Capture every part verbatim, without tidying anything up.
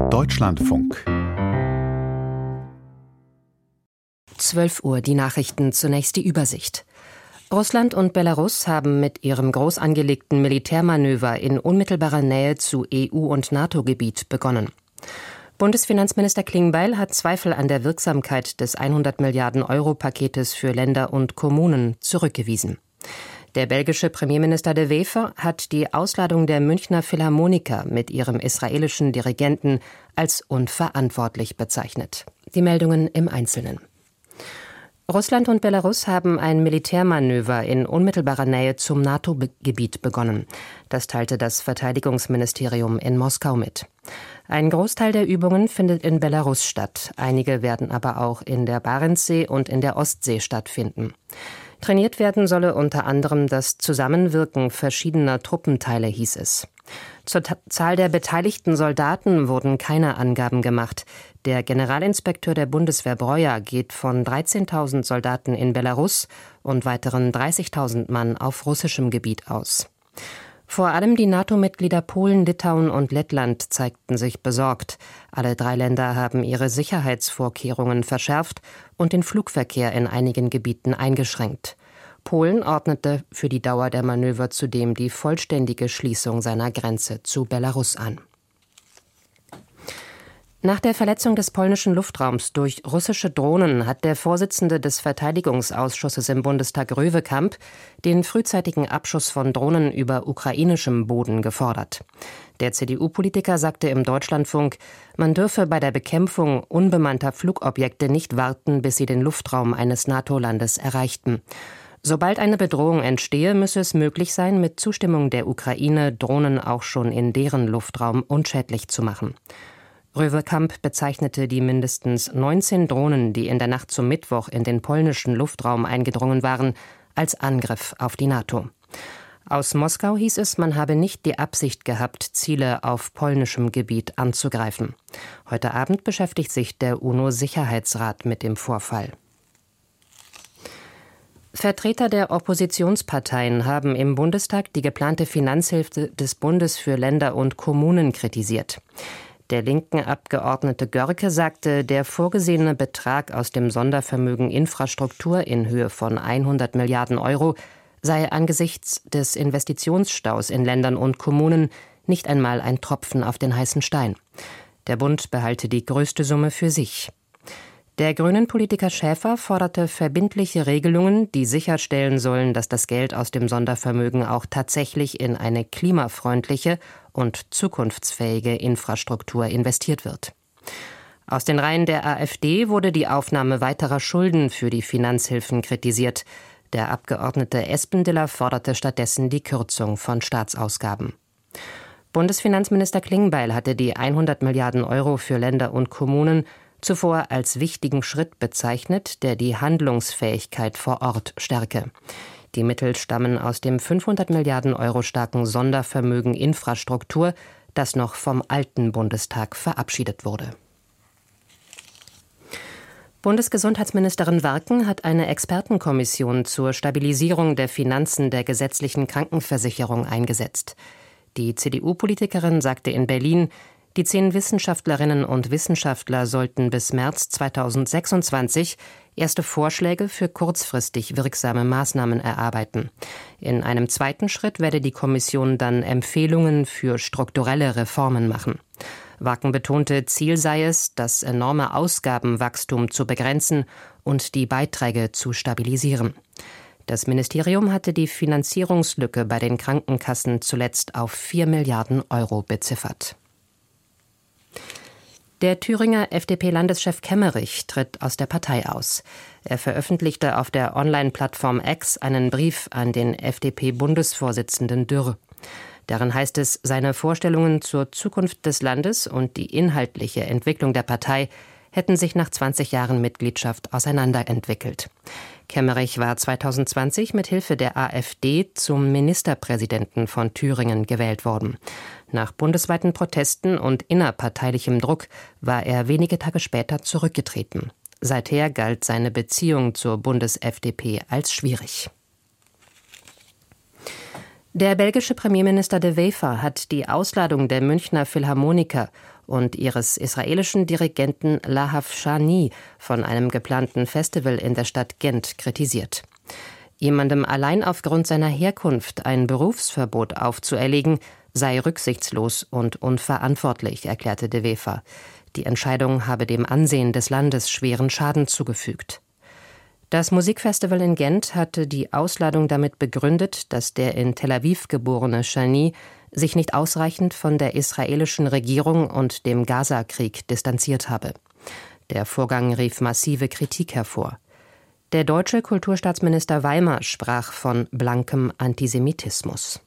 Deutschlandfunk. zwölf Uhr, die Nachrichten, zunächst die Übersicht. Russland und Belarus haben mit ihrem groß angelegten Militärmanöver in unmittelbarer Nähe zu E U- und NATO-Gebiet begonnen. Bundesfinanzminister Klingbeil hat Zweifel an der Wirksamkeit des hundert Milliarden Euro Paketes für Länder und Kommunen zurückgewiesen. Der belgische Premierminister De Wever hat die Ausladung der Münchner Philharmoniker mit ihrem israelischen Dirigenten als unverantwortlich bezeichnet. Die Meldungen im Einzelnen. Russland und Belarus haben ein Militärmanöver in unmittelbarer Nähe zum NATO-Gebiet begonnen. Das teilte das Verteidigungsministerium in Moskau mit. Ein Großteil der Übungen findet in Belarus statt. Einige werden aber auch in der Barentssee und in der Ostsee stattfinden. Trainiert werden solle unter anderem das Zusammenwirken verschiedener Truppenteile, hieß es. Zur Ta- Zahl der beteiligten Soldaten wurden keine Angaben gemacht. Der Generalinspekteur der Bundeswehr Breuer geht von dreizehntausend Soldaten in Belarus und weiteren dreißigtausend Mann auf russischem Gebiet aus. Vor allem die NATO-Mitglieder Polen, Litauen und Lettland zeigten sich besorgt. Alle drei Länder haben ihre Sicherheitsvorkehrungen verschärft und den Flugverkehr in einigen Gebieten eingeschränkt. Polen ordnete für die Dauer der Manöver zudem die vollständige Schließung seiner Grenze zu Belarus an. Nach der Verletzung des polnischen Luftraums durch russische Drohnen hat der Vorsitzende des Verteidigungsausschusses im Bundestag Röwekamp den frühzeitigen Abschuss von Drohnen über ukrainischem Boden gefordert. Der C D U-Politiker sagte im Deutschlandfunk, man dürfe bei der Bekämpfung unbemannter Flugobjekte nicht warten, bis sie den Luftraum eines NATO-Landes erreichten. Sobald eine Bedrohung entstehe, müsse es möglich sein, mit Zustimmung der Ukraine Drohnen auch schon in deren Luftraum unschädlich zu machen. Röwekamp bezeichnete die mindestens neunzehn Drohnen, die in der Nacht zum Mittwoch in den polnischen Luftraum eingedrungen waren, als Angriff auf die NATO. Aus Moskau hieß es, man habe nicht die Absicht gehabt, Ziele auf polnischem Gebiet anzugreifen. Heute Abend beschäftigt sich der UNO-Sicherheitsrat mit dem Vorfall. Vertreter der Oppositionsparteien haben im Bundestag die geplante Finanzhilfe des Bundes für Länder und Kommunen kritisiert. Der linken Abgeordnete Görke sagte, der vorgesehene Betrag aus dem Sondervermögen Infrastruktur in Höhe von hundert Milliarden Euro sei angesichts des Investitionsstaus in Ländern und Kommunen nicht einmal ein Tropfen auf den heißen Stein. Der Bund behalte die größte Summe für sich. Der Grünen-Politiker Schäfer forderte verbindliche Regelungen, die sicherstellen sollen, dass das Geld aus dem Sondervermögen auch tatsächlich in eine klimafreundliche und zukunftsfähige Infrastruktur investiert wird. Aus den Reihen der AfD wurde die Aufnahme weiterer Schulden für die Finanzhilfen kritisiert. Der Abgeordnete Espendiller forderte stattdessen die Kürzung von Staatsausgaben. Bundesfinanzminister Klingbeil hatte die hundert Milliarden Euro für Länder und Kommunen zuvor als wichtigen Schritt bezeichnet, der die Handlungsfähigkeit vor Ort stärke. Die Mittel stammen aus dem fünfhundert Milliarden Euro starken Sondervermögen Infrastruktur, das noch vom alten Bundestag verabschiedet wurde. Bundesgesundheitsministerin Warken hat eine Expertenkommission zur Stabilisierung der Finanzen der gesetzlichen Krankenversicherung eingesetzt. Die C D U-Politikerin sagte in Berlin, die zehn Wissenschaftlerinnen und Wissenschaftler sollten bis März zweitausendsechsundzwanzig erste Vorschläge für kurzfristig wirksame Maßnahmen erarbeiten. In einem zweiten Schritt werde die Kommission dann Empfehlungen für strukturelle Reformen machen. Warken betonte, Ziel sei es, das enorme Ausgabenwachstum zu begrenzen und die Beiträge zu stabilisieren. Das Ministerium hatte die Finanzierungslücke bei den Krankenkassen zuletzt auf vier Milliarden Euro beziffert. Der Thüringer F D P-Landeschef Kemmerich tritt aus der Partei aus. Er veröffentlichte auf der Online-Plattform X einen Brief an den F D P-Bundesvorsitzenden Dürr. Darin heißt es, seine Vorstellungen zur Zukunft des Landes und die inhaltliche Entwicklung der Partei hätten sich nach zwanzig Jahren Mitgliedschaft auseinanderentwickelt. Kemmerich war zweitausendzwanzig mit Hilfe der AfD zum Ministerpräsidenten von Thüringen gewählt worden. Nach bundesweiten Protesten und innerparteilichem Druck war er wenige Tage später zurückgetreten. Seither galt seine Beziehung zur Bundes-F D P als schwierig. Der belgische Premierminister De Wever hat die Ausladung der Münchner Philharmoniker und ihres israelischen Dirigenten Lahav Shani von einem geplanten Festival in der Stadt Gent kritisiert. Jemandem allein aufgrund seiner Herkunft ein Berufsverbot aufzuerlegen, sei rücksichtslos und unverantwortlich, erklärte De Wever. Die Entscheidung habe dem Ansehen des Landes schweren Schaden zugefügt. Das Musikfestival in Gent hatte die Ausladung damit begründet, dass der in Tel Aviv geborene Shani sich nicht ausreichend von der israelischen Regierung und dem Gaza-Krieg distanziert habe. Der Vorgang rief massive Kritik hervor. Der deutsche Kulturstaatsminister Weimer sprach von blankem Antisemitismus.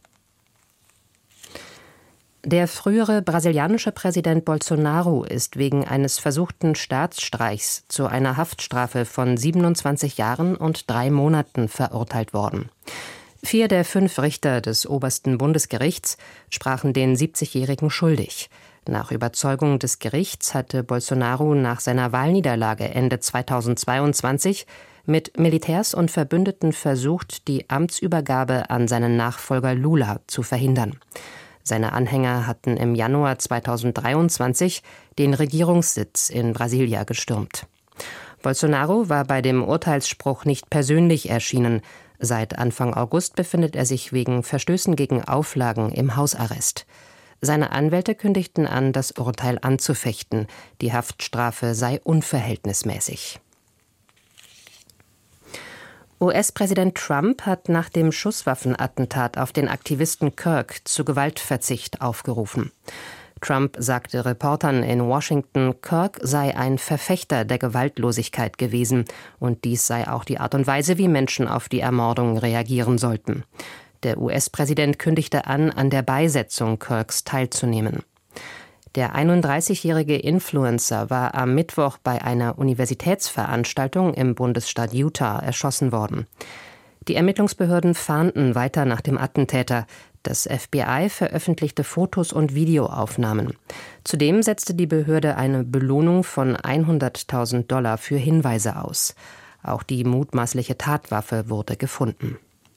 Der frühere brasilianische Präsident Bolsonaro ist wegen eines versuchten Staatsstreichs zu einer Haftstrafe von siebenundzwanzig Jahren und drei Monaten verurteilt worden. Vier der fünf Richter des obersten Bundesgerichts sprachen den siebzigjährigen schuldig. Nach Überzeugung des Gerichts hatte Bolsonaro nach seiner Wahlniederlage Ende zweitausendzweiundzwanzig mit Militärs und Verbündeten versucht, die Amtsübergabe an seinen Nachfolger Lula zu verhindern. Seine Anhänger hatten im Januar zweitausenddreiundzwanzig den Regierungssitz in Brasilia gestürmt. Bolsonaro war bei dem Urteilsspruch nicht persönlich erschienen. Seit Anfang August befindet er sich wegen Verstößen gegen Auflagen im Hausarrest. Seine Anwälte kündigten an, das Urteil anzufechten. Die Haftstrafe sei unverhältnismäßig. U S-Präsident Trump hat nach dem Schusswaffenattentat auf den Aktivisten Kirk zu Gewaltverzicht aufgerufen. Trump sagte Reportern in Washington, Kirk sei ein Verfechter der Gewaltlosigkeit gewesen und dies sei auch die Art und Weise, wie Menschen auf die Ermordung reagieren sollten. Der U S-Präsident kündigte an, an der Beisetzung Kirks teilzunehmen. Der einunddreißigjährige Influencer war am Mittwoch bei einer Universitätsveranstaltung im Bundesstaat Utah erschossen worden. Die Ermittlungsbehörden fahnden weiter nach dem Attentäter. Das F B I veröffentlichte Fotos und Videoaufnahmen. Zudem setzte die Behörde eine Belohnung von hunderttausend Dollar für Hinweise aus. Auch die mutmaßliche Tatwaffe wurde gefunden.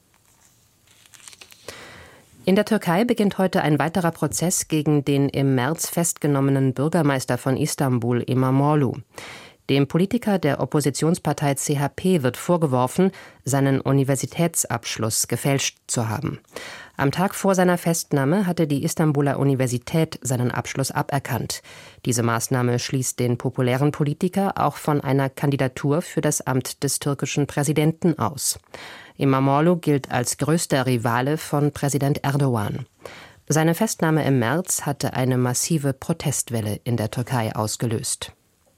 In der Türkei beginnt heute ein weiterer Prozess gegen den im März festgenommenen Bürgermeister von Istanbul, İmamoğlu. Dem Politiker der Oppositionspartei C H P wird vorgeworfen, seinen Universitätsabschluss gefälscht zu haben. Am Tag vor seiner Festnahme hatte die Istanbuler Universität seinen Abschluss aberkannt. Diese Maßnahme schließt den populären Politiker auch von einer Kandidatur für das Amt des türkischen Präsidenten aus. İmamoğlu gilt als größter Rivale von Präsident Erdogan. Seine Festnahme im März hatte eine massive Protestwelle in der Türkei ausgelöst.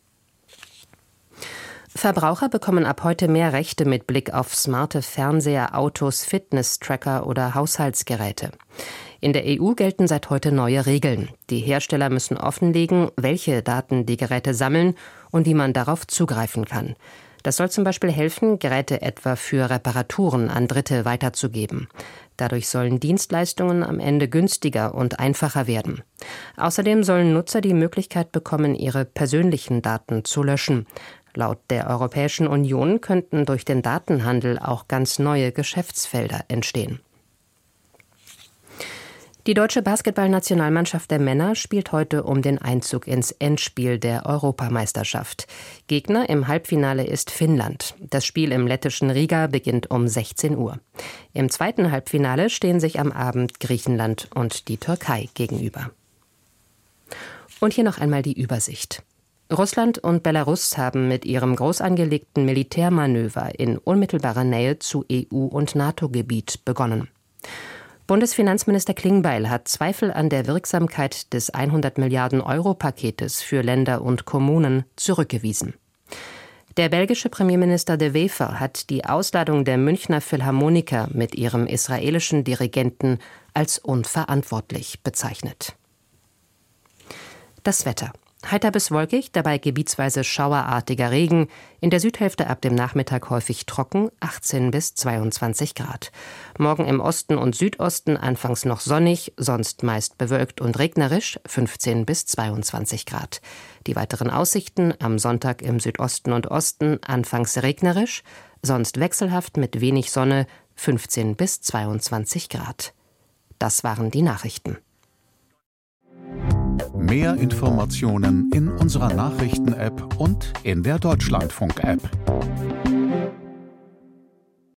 Verbraucher bekommen ab heute mehr Rechte mit Blick auf smarte Fernseher, Autos, Fitness-Tracker oder Haushaltsgeräte. In der E U gelten seit heute neue Regeln. Die Hersteller müssen offenlegen, welche Daten die Geräte sammeln und wie man darauf zugreifen kann. Das soll zum Beispiel helfen, Geräte etwa für Reparaturen an Dritte weiterzugeben. Dadurch sollen Dienstleistungen am Ende günstiger und einfacher werden. Außerdem sollen Nutzer die Möglichkeit bekommen, ihre persönlichen Daten zu löschen. Laut der Europäischen Union könnten durch den Datenhandel auch ganz neue Geschäftsfelder entstehen. Die deutsche Basketballnationalmannschaft der Männer spielt heute um den Einzug ins Endspiel der Europameisterschaft. Gegner im Halbfinale ist Finnland. Das Spiel im lettischen Riga beginnt um sechzehn Uhr. Im zweiten Halbfinale stehen sich am Abend Griechenland und die Türkei gegenüber. Und hier noch einmal die Übersicht. Russland und Belarus haben mit ihrem groß angelegten Militärmanöver in unmittelbarer Nähe zu E U- und NATO-Gebiet begonnen. Bundesfinanzminister Klingbeil hat Zweifel an der Wirksamkeit des hundert Milliarden Euro Paketes für Länder und Kommunen zurückgewiesen. Der belgische Premierminister De Wever hat die Ausladung der Münchner Philharmoniker mit ihrem israelischen Dirigenten als unverantwortlich bezeichnet. Das Wetter. Heiter bis wolkig, dabei gebietsweise schauerartiger Regen. In der Südhälfte ab dem Nachmittag häufig trocken, achtzehn bis zweiundzwanzig Grad. Morgen im Osten und Südosten anfangs noch sonnig, sonst meist bewölkt und regnerisch, fünfzehn bis zweiundzwanzig Grad. Die weiteren Aussichten am Sonntag im Südosten und Osten anfangs regnerisch, sonst wechselhaft mit wenig Sonne, fünfzehn bis zweiundzwanzig Grad. Das waren die Nachrichten. Mehr Informationen in unserer Nachrichten-App und in der Deutschlandfunk-App.